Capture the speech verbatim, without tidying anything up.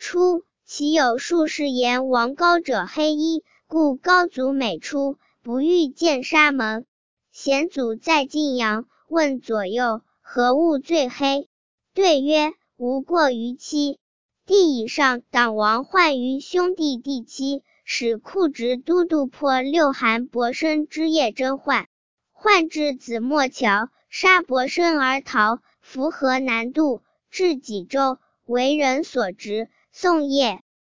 初，其有术士言王高者黑衣，故高祖每出，不欲见沙门。显祖在晋阳，问左右，何物最黑？对曰：无过于妻。帝以上党王患于兄弟第七，使库直都督破六韩伯申之夜征患，患至子墨桥，杀伯申而逃，扶河南渡，至济州，为人所执。宋业